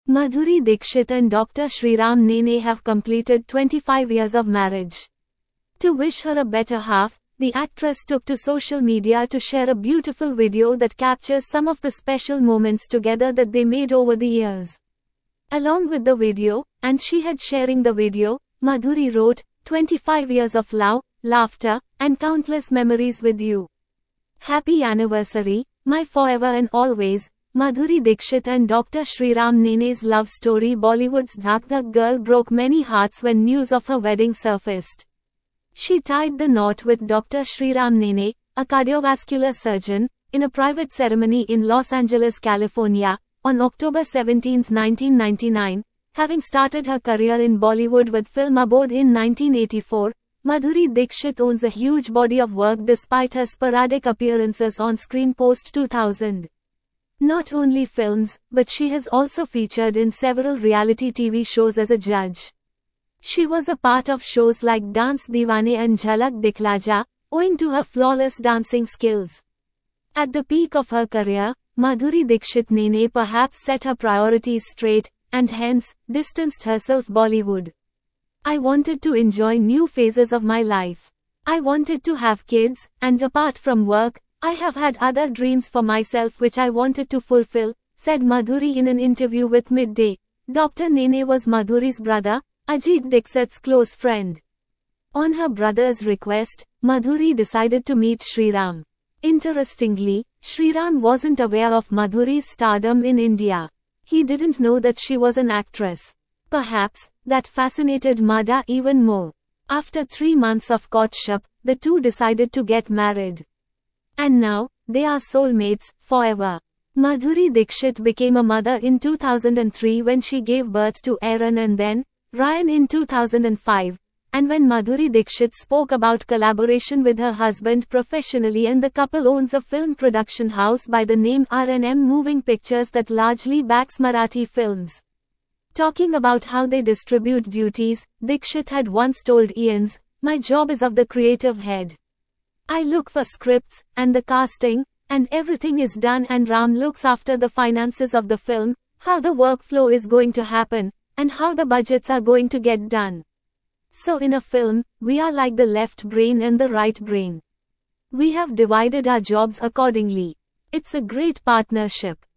Madhuri Dixit and Dr. Sriram Nene have completed 25 years of marriage. To wish her a better half, the actress took to social media to share a beautiful video that captures some of the special moments together that they made over the years. Along with the video, and she had sharing the video, Madhuri wrote, 25 years of love, laughter, and countless memories with you. Happy anniversary, my forever and always. Madhuri Dixit and Dr. Sriram Nene's love story. Bollywood's Dhak Dhak girl broke many hearts when news of her wedding surfaced. She tied the knot with Dr. Sriram Nene, a cardiovascular surgeon, in a private ceremony in Los Angeles, California, on October 17, 1999. Having started her career in Bollywood with film Abodh in 1984, Madhuri Dixit owns a huge body of work despite her sporadic appearances on screen post-2000. Not only films, but she has also featured in several reality TV shows as a judge. She was a part of shows like Dance Deewane and Jhalak Dikhla Ja, owing to her flawless dancing skills. At the peak of her career, Madhuri Dixit Nene perhaps set her priorities straight, and hence, distanced herself Bollywood. I wanted to enjoy new phases of my life. I wanted to have kids, and apart from work, I have had other dreams for myself which I wanted to fulfill, said Madhuri in an interview with Midday. Dr. Nene was Madhuri's brother, Ajit Dixit's close friend. On her brother's request, Madhuri decided to meet Sriram. Interestingly, Sriram wasn't aware of Madhuri's stardom in India. He didn't know that she was an actress. Perhaps, that fascinated Madha even more. After 3 months of courtship, the two decided to get married. And now, they are soulmates, forever. Madhuri Dixit became a mother in 2003 when she gave birth to Aaron and then, Ryan in 2005. And when Madhuri Dixit spoke about collaboration with her husband professionally, and the couple owns a film production house by the name R&M Moving Pictures that largely backs Marathi films. Talking about how they distribute duties, Dixit had once told Ian's, "My job is of the creative head. I look for scripts, and the casting, and everything is done, and Ram looks after the finances of the film, how the workflow is going to happen, and how the budgets are going to get done. So in a film, we are like the left brain and the right brain. We have divided our jobs accordingly. It's a great partnership."